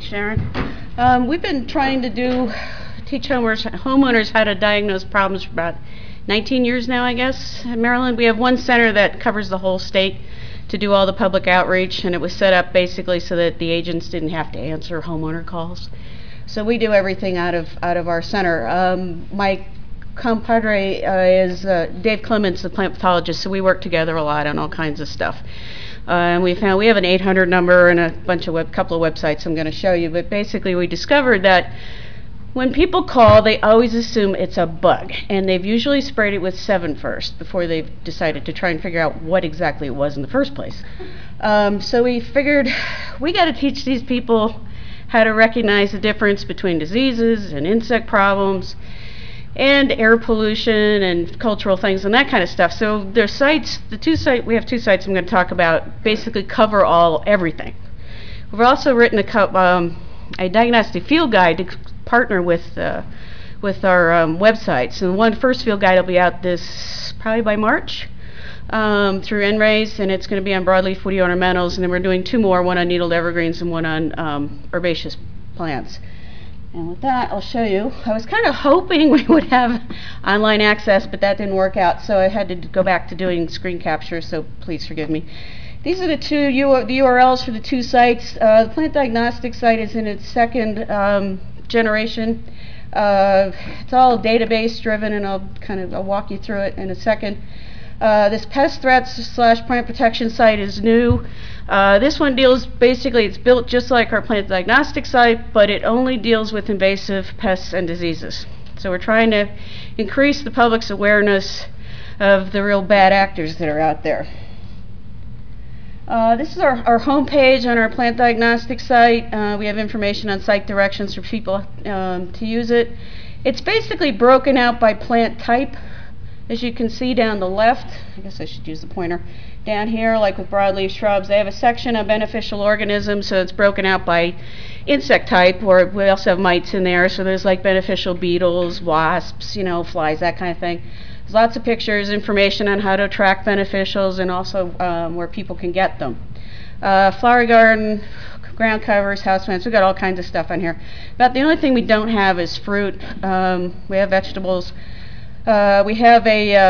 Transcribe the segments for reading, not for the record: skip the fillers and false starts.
Sharon. We've been trying to teach homeowners how to diagnose problems for about 19 years now, I guess. In Maryland, we have one center that covers the whole state to do all the public outreach, and it was set up basically so that the agents didn't have to answer homeowner calls. So we do everything out of our center. My compadre is Dave Clements, the plant pathologist, so we work together a lot on all kinds of stuff. And we found we have an 800 number and a couple of websites I'm going to show you, but basically we discovered that when people call, they always assume it's a bug, and they've usually sprayed it with Sevin first before they've decided to try and figure out what exactly it was in the first place. So we figured we got to teach these people how to recognize the difference between diseases and insect problems and air pollution and cultural things and that kind of stuff. So their sites, we have two sites I'm going to talk about, basically cover everything. We've also written a diagnostic field guide to partner with our websites. And one first field guide will be out probably by March through NRAIS, and it's going to be on broadleaf woody ornamentals, and then we're doing two more, one on needled evergreens and one on herbaceous plants. And with that, I'll show you. I was kind of hoping we would have online access, but that didn't work out, so I had to go back to doing screen capture, so please forgive me. These are the URLs for the two sites. The plant diagnostic site is in its second generation. It's all database driven, and I'll walk you through it in a second. This pest threats / plant protection site is new. This one it's built just like our plant diagnostic site, but it only deals with invasive pests and diseases. So we're trying to increase the public's awareness of the real bad actors that are out there. This is our homepage on our plant diagnostic site. We have information on site directions for people to use it. It's basically broken out by plant type. As you can see down the left, I guess I should use the pointer, down here, like with broadleaf shrubs, they have a section on beneficial organisms, so it's broken out by insect type, or we also have mites in there, so there's like beneficial beetles, wasps, flies, that kind of thing. There's lots of pictures, information on how to track beneficials, and also where people can get them. Flower garden, ground covers, houseplants, we've got all kinds of stuff on here. About the only thing we don't have is fruit. We have vegetables. We have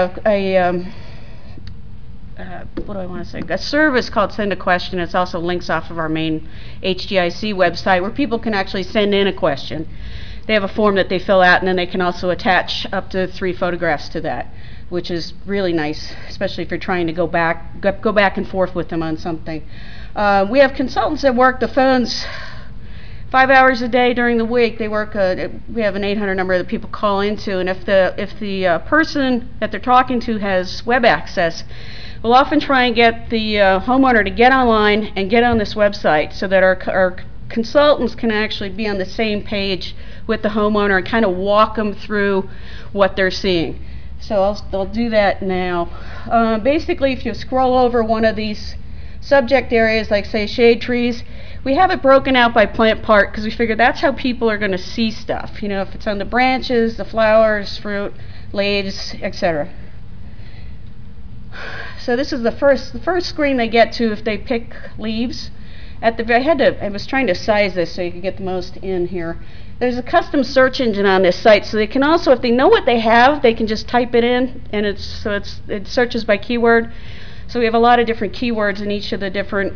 a service called Send a Question. It's also links off of our main HGIC website where people can actually send in a question. They have a form that they fill out, and then they can also attach up to 3 photographs to that, which is really nice, especially if you're trying to go back and forth with them on something. We have consultants that work the phones 5 hours a day during the week. They work. We have an 800 number that people call into, and if the person that they're talking to has web access, we'll often try and get the homeowner to get online and get on this website so that our consultants can actually be on the same page with the homeowner and kind of walk them through what they're seeing. So I'll do that now. Basically, if you scroll over one of these subject areas, like say shade trees, we have it broken out by plant part because we figure that's how people are going to see stuff. If it's on the branches, the flowers, fruit, leaves, etc. So this is the first screen they get to if they pick leaves. I was trying to size this so you could get the most in here. There's a custom search engine on this site, so they can also, if they know what they have, they can just type it in, and it searches by keyword. So we have a lot of different keywords in each of the different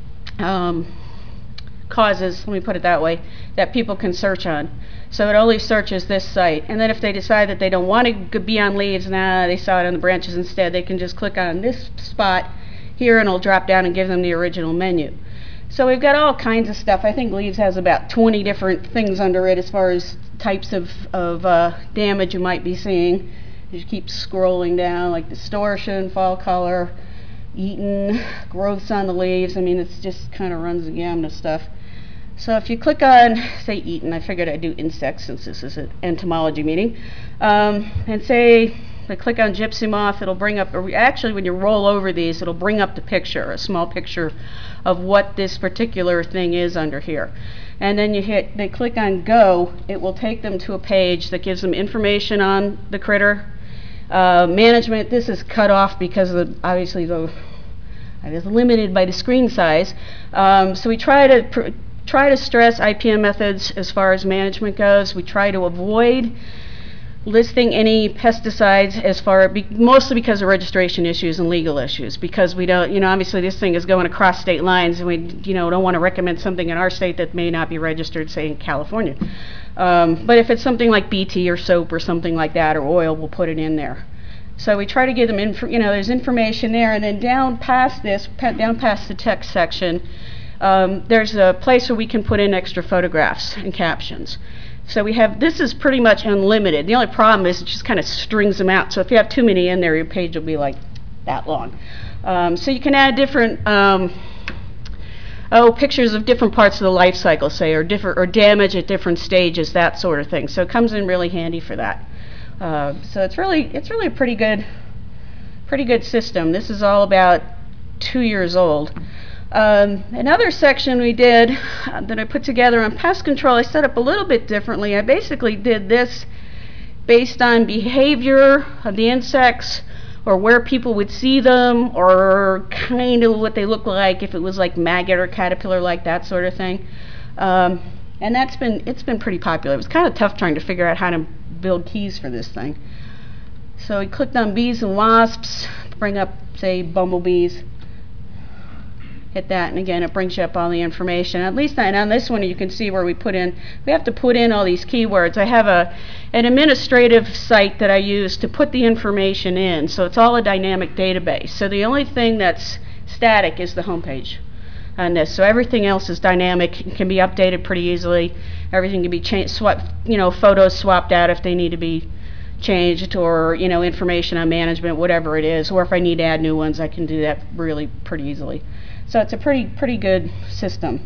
causes, let me put it that way, that people can search on. So it only searches this site. And then if they decide that they don't want to be on leaves, they saw it on the branches instead, they can just click on this spot here and it'll drop down and give them the original menu. So we've got all kinds of stuff. I think leaves has about 20 different things under it as far as types of damage you might be seeing. You keep scrolling down, like distortion, fall color, eaten, growths on the leaves. I mean, it's just kind of runs the gamut of stuff. So if you click on, say, eaten, I figured I'd do insects since this is an entomology meeting, and say I click on gypsy moth, it'll bring up, actually when you roll over these, it'll bring up the picture, a small picture of what this particular thing is under here. And then they click on go, it will take them to a page that gives them information on the critter. Management, this is cut off because obviously I was limited by the screen size. So we try to try to stress IPM methods as far as management goes. We try to avoid listing any pesticides as far, mostly because of registration issues and legal issues, because we don't, obviously this thing is going across state lines, and we, don't want to recommend something in our state that may not be registered, say, in California. But if it's something like BT or soap or something like that, or oil, we'll put it in there. So we try to give them, there's information there, and then down past this, down past the text section, there's a place where we can put in extra photographs and captions. So we have, this is pretty much unlimited. The only problem is it just kind of strings them out. So if you have too many in there, your page will be like that long. So you can add different, pictures of different parts of the life cycle, say, or damage at different stages, that sort of thing. So it comes in really handy for that. So it's really a pretty good system. This is all about 2 years old. Another section we did that I put together on pest control, I set up a little bit differently. I basically did this based on behavior of the insects, or where people would see them, or kind of what they look like, if it was like maggot or caterpillar, like that sort of thing. And it's been pretty popular. It was kind of tough trying to figure out how to build keys for this thing. So we clicked on bees and wasps, bring up, say, bumblebees. Hit that, and again, it brings you up all the information. At least on this one, you can see where we have to put in all these keywords. I have an administrative site that I use to put the information in, so it's all a dynamic database. So the only thing that's static is the homepage on this. So everything else is dynamic. It can be updated pretty easily. Everything can be changed, photos swapped out if they need to be changed, or information on management, whatever it is. Or if I need to add new ones, I can do that really pretty easily. So it's a pretty good system.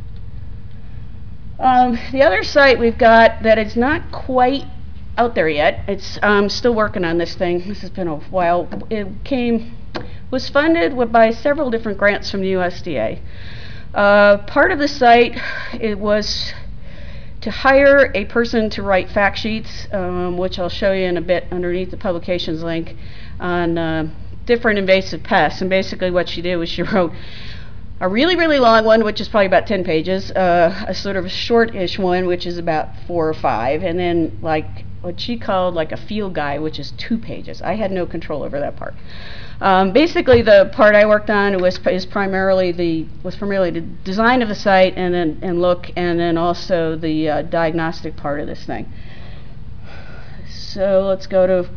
The other site we've got that is not quite out there yet. It's still working on this thing. This has been a while. It was funded by several different grants from the USDA. Part of the site, it was to hire a person to write fact sheets, which I'll show you in a bit underneath the publications link, on different invasive pests. And basically what she did was she wrote a really, really long one, which is probably about 10 pages, a sort of a short-ish one, which is about 4 or 5, and then like what she called like a field guide, which is 2 pages. I had no control over that part. Basically, the part I worked on was primarily the design of the site, and then also the diagnostic part of this thing. So let's go to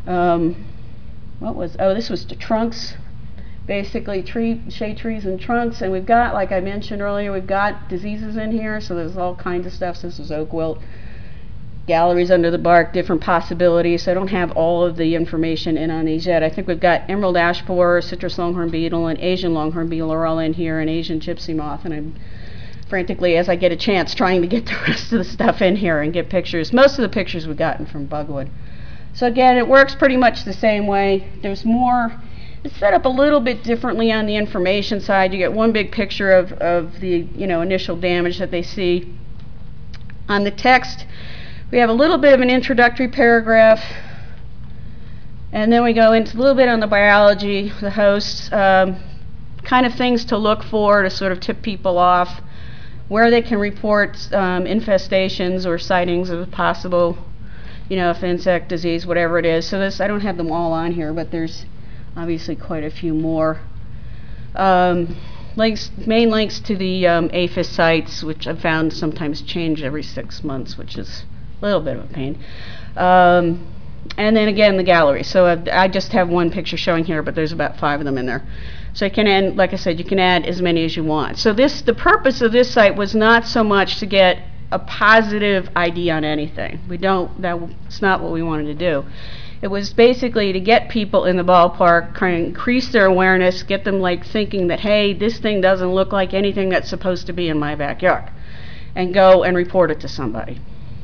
this was the trunks. Basically, shade trees and trunks, and we've got, like I mentioned earlier, we've got diseases in here, so there's all kinds of stuff. So this was oak wilt, galleries under the bark, different possibilities. So I don't have all of the information in on these yet. I think we've got emerald ash borer, citrus longhorn beetle, and Asian longhorn beetle are all in here, and Asian gypsy moth, and I'm frantically, as I get a chance, trying to get the rest of the stuff in here and get pictures. Most of the pictures we've gotten from Bugwood. So again, it works pretty much the same way. There's more. It's set up a little bit differently on the information side. You get one big picture of the initial damage that they see. On the text, we have a little bit of an introductory paragraph, and then we go into a little bit on the biology, the hosts, kind of things to look for to sort of tip people off, where they can report infestations or sightings of possible, if insect disease, whatever it is. So this, I don't have them all on here, but there's obviously quite a few more. Main links to the APHIS sites, which I've found sometimes change every 6 months, which is a little bit of a pain. And then again, the gallery. So I just have one picture showing here, but there's about 5 of them in there. So you can add, like I said, you can add as many as you want. So the purpose of this site was not so much to get a positive ID on anything. That's not what we wanted to do. It was basically to get people in the ballpark, kind of increase their awareness, get them like thinking that, hey, this thing doesn't look like anything that's supposed to be in my backyard, and go and report it to somebody.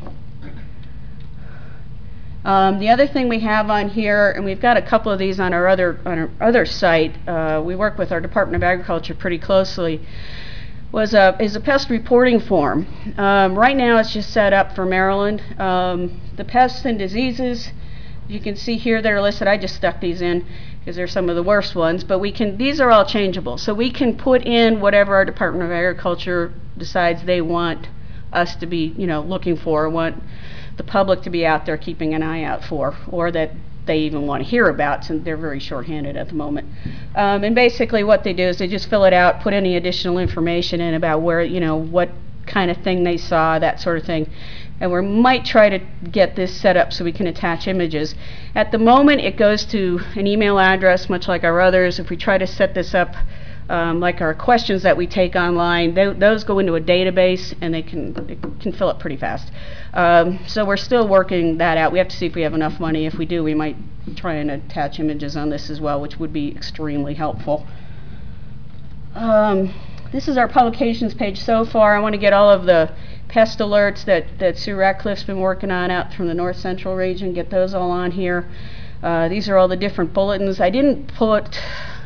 The other thing we have on here, and we've got a couple of these on our other site, we work with our Department of Agriculture pretty closely, is a pest reporting form. Right now it's just set up for Maryland. The pests and diseases, you can see here, they're listed. I just stuck these in. because they're some of the worst ones, but these are all changeable. So we can put in whatever our Department of Agriculture decides they want us to be, looking for, want the public to be out there keeping an eye out for, or that they even want to hear about, since they're very shorthanded at the moment. And basically what they do is they just fill it out, put any additional information in about where, what kind of thing they saw, that sort of thing. And we might try to get this set up so we can attach images. At the moment, it goes to an email address, much like our others. If we try to set this up like our questions that we take online, those go into a database, and it can fill up pretty fast. So we're still working that out. We have to see if we have enough money. If we do, we might try and attach images on this as well, which would be extremely helpful. This is our publications page so far. I want to get all of the pest alerts that Sue Ratcliffe's been working on out from the North Central region, get those all on here. These are all the different bulletins. I didn't put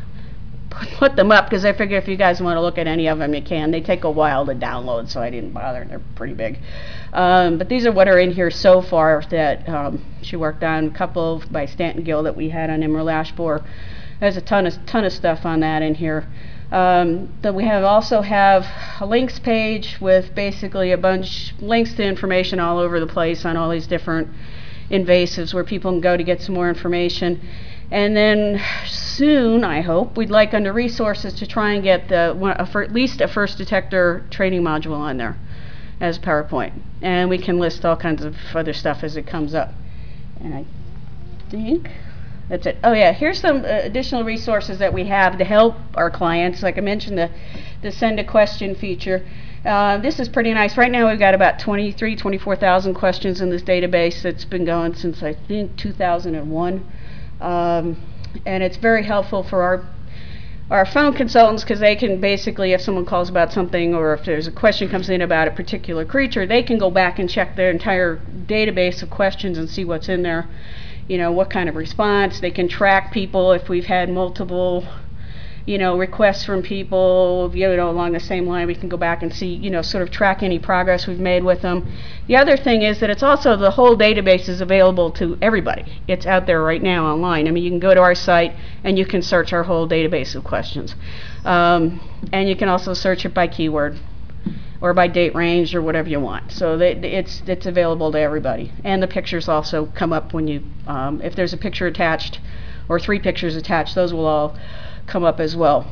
them up because I figure if you guys want to look at any of them, you can. They take a while to download, so I didn't bother. They're pretty big. But these are what are in here so far that she worked on. A couple by Stanton Gill that we had on Emerald Ash Borer. There's a ton of stuff on that in here. Then we also have a links page with basically a bunch links to information all over the place on all these different invasives where people can go to get some more information. And then soon, I hope, we'd like under resources to try and get at least a first detector training module on there as PowerPoint. And we can list all kinds of other stuff as it comes up. And I think that's it. Oh yeah, here's some additional resources that we have to help our clients. Like I mentioned, the send a question feature. This is pretty nice. Right now we've got about 24,000 questions in this database that's been going since I think 2001. And it's very helpful for our phone consultants because they can basically, if someone calls about something or if there's a question comes in about a particular creature, they can go back and check their entire database of questions and see what's in there, what kind of response. They can track people if we've had multiple, requests from people, along the same line. We can go back and see, sort of track any progress we've made with them. The other thing is that it's also, the whole database is available to everybody. It's out there right now online. I mean, you can go to our site and you can search our whole database of questions. And you can also search it by keyword or by date range or whatever you want. So it's available to everybody. And the pictures also come up when you, if there's a picture attached or 3 pictures attached, those will all come up as well.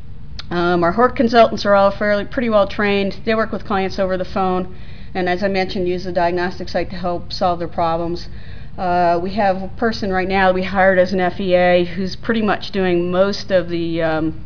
Our HORC consultants are all pretty well trained. They work with clients over the phone, and as I mentioned, use the diagnostic site to help solve their problems. We have a person right now we hired as an FEA who's pretty much doing most of the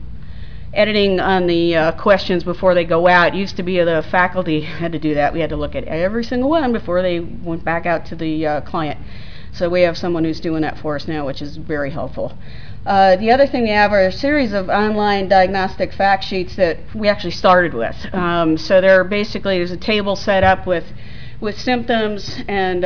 editing on the questions before they go out. It used to be the faculty had to do that. We had to look at every single one before they went back out to the client. So we have someone who's doing that for us now, which is very helpful. The other thing we have are a series of online diagnostic fact sheets that we actually started with. So they're basically, there's a table set up with symptoms and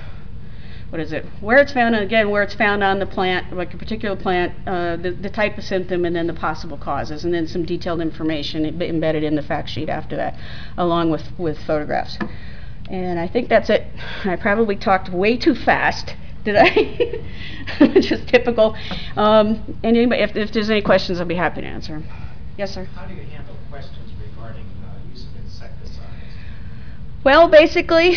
where it's found, and again, where it's found on the plant, like a particular plant, the type of symptom, and then the possible causes, and then some detailed information embedded in the fact sheet after that, along with photographs. And I think that's it. I probably talked way too fast. Did I? Just typical. Anybody, if there's any questions, I'll be happy to answer them. Yes, sir? How do you handle questions regarding use of insecticides? Well, basically,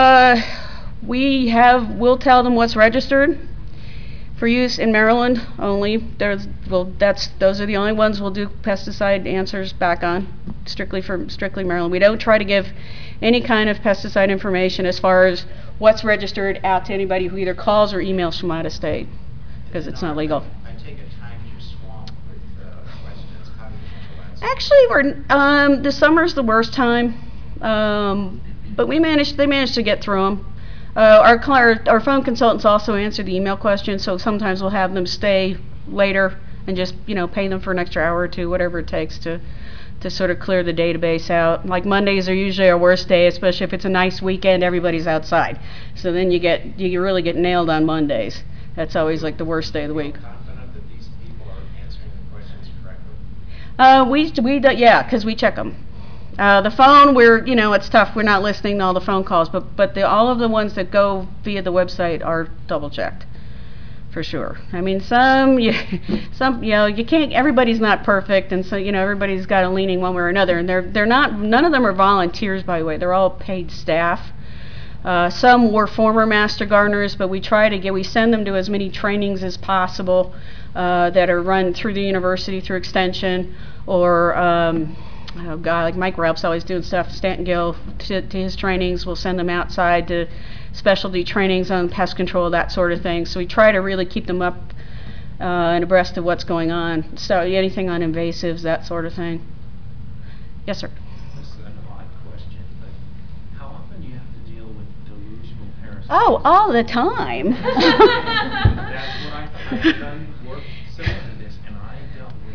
we'll tell them what's registered for use in Maryland only. Those are the only ones we'll do pesticide answers back on, strictly Maryland. We don't try to give any kind of pesticide information as far as what's registered out to anybody who either calls or emails from out of state, because it's not legal. I take it times you swamp with questions. How do you handle that? Actually, the summer's the worst time, but they managed to get through them. Our phone consultants also answer the email questions, so sometimes we'll have them stay later and just pay them for an extra hour or two, whatever it takes to sort of clear the database out. Like Mondays are usually our worst day, especially if it's a nice weekend, everybody's outside. So then you really get nailed on Mondays. That's always like the worst day of the week. Are you confident that these people are answering the questions correctly? Yeah, because we check them. The phone, it's tough. We're not listening to all the phone calls, but all of the ones that go via the website are double checked for sure. I mean, some, you know, you can't, everybody's not perfect, and so, you know, everybody's got a leaning one way or another, and they're not, none of them are volunteers, by the way. They're all paid staff. Some were former master gardeners, but we send them to as many trainings as possible that are run through the university, through Extension, or, oh God, like Mike Ralph's always doing stuff, Stanton Gill, to his trainings. We'll send them outside to specialty trainings on pest control, that sort of thing. So we try to really keep them up and abreast of what's going on. So anything on invasives, that sort of thing. Yes, sir. This is an odd question, but how often do you have to deal with delusional parasites? Oh, all the time. That's what I've done work similar to this, and I dealt with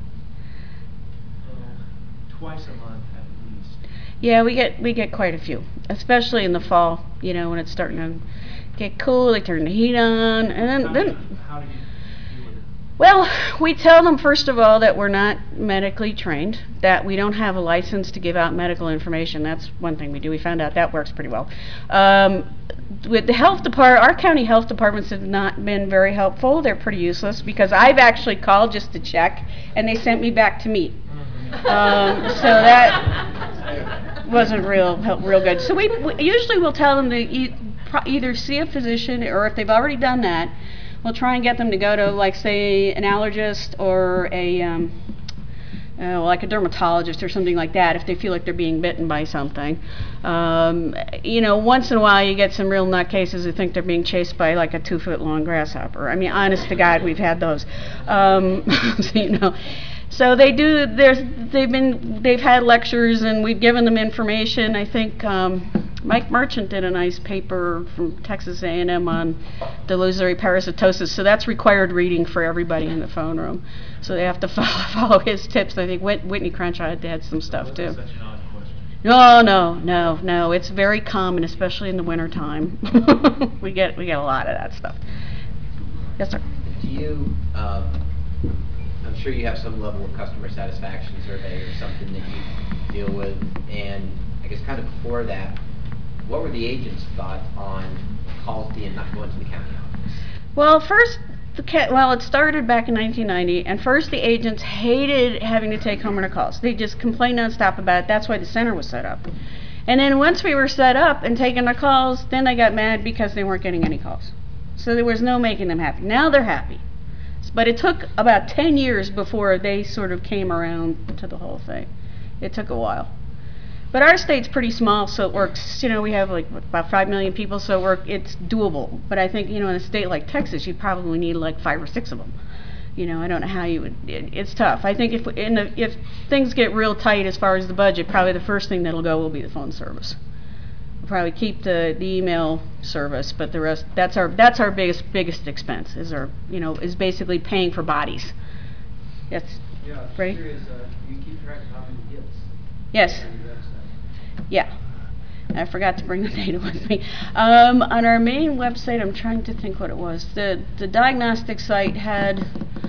it twice a month at least. Yeah, we get quite a few, especially in the fall. You know, when it's starting to get cool, they turn the heat on, and then How do you deal with it? well, we tell them first of all that we're not medically trained, that we don't have a license to give out medical information. That's one thing we do. We found out that works pretty well. With the health department, our county health departments have not been very helpful. They're pretty useless because I've actually called just to check, and they sent me back to meat. So that wasn't real good. So we usually will tell them to either see a physician, or if they've already done that, we'll try and get them to go to, like, say, an allergist or a like a dermatologist or something like that if they feel like they're being bitten by something. You know, once in a while you get some real nutcases who think they're being chased by like a 2-foot-long grasshopper. I mean, honest to God, we've had those. So, you know. So they do. They've had lectures, and we've given them information. I think Mike Merchant did a nice paper from Texas A&M on delusory parasitosis. So that's required reading for everybody in the phone room. So they have to follow his tips. I think Whitney Crenshaw had some stuff too. Such an odd question. No. It's very common, especially in the winter time. we get a lot of that stuff. Yes, sir. Do you? I'm sure you have some level of customer satisfaction survey or something that you deal with, and I guess kind of before that, what were the agents' thought on calls being not going to the county office? Well, it started back in 1990, and first the agents hated having to take homeowner calls. They just complained nonstop about it. That's why the center was set up. And then once we were set up and taking their calls, then they got mad because they weren't getting any calls. So there was no making them happy. Now they're happy. But it took about 10 years before they sort of came around to the whole thing. It took a while. But our state's pretty small, so it works. You know, we have like about 5 million people, so it's doable. But I think, you know, in a state like Texas, you probably need like 5 or 6 of them. You know, I don't know how you would. It's tough. I think if things get real tight as far as the budget, probably the first thing that'll go will be the phone service. We'll probably keep the email service, but the rest, that's our biggest expense is basically paying for bodies. Yes. Yeah, I'm Freddie? curious, you keep track of how many hits? Yes. on your website? Yeah. I forgot to bring the data with me. On our main website, I'm trying to think what it was. The diagnostic site had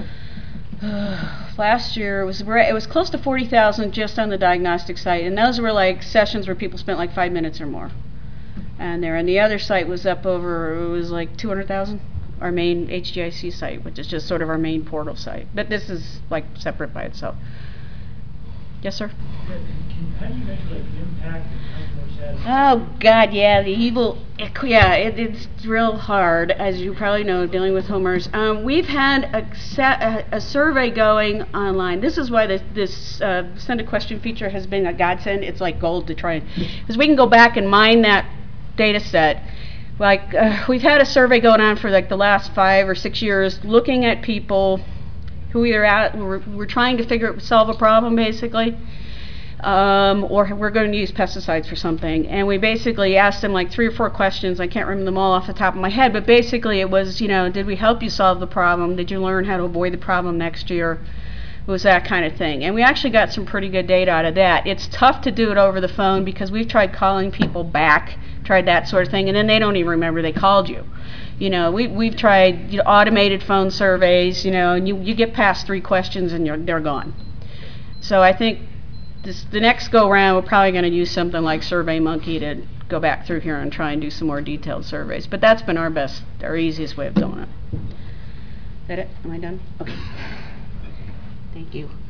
last year it was close to 40,000 just on the diagnostic site, and those were like sessions where people spent like 5 minutes or more. And the other site was up over, it was like 200,000. Our main HGIC site, which is just sort of our main portal site. But this is like separate by itself. Yes, sir? How do you measure like the impact of customer satisfaction? Oh God, yeah, it's real hard, as you probably know, dealing with homers. We've had a survey going online. This is why this send a question feature has been a godsend. It's like gold to try, because we can go back and mine that data set. Like we've had a survey going on for like the last 5 or 6 years, looking at people who we're trying to solve a problem basically. Or we're going to use pesticides for something, and we basically asked them like 3 or 4 questions. I can't remember them all off the top of my head, but basically it was, did we help you solve the problem? Did you learn how to avoid the problem next year? It was that kind of thing, and we actually got some pretty good data out of that. It's tough to do it over the phone because we've tried calling people back, tried that sort of thing, and then they don't even remember they called you. We've tried automated phone surveys, and you get past 3 questions and they're gone. So I think the next go round, we're probably going to use something like SurveyMonkey to go back through here and try and do some more detailed surveys. But that's been our easiest way of doing it. that it? Am I done? Okay. Thank you.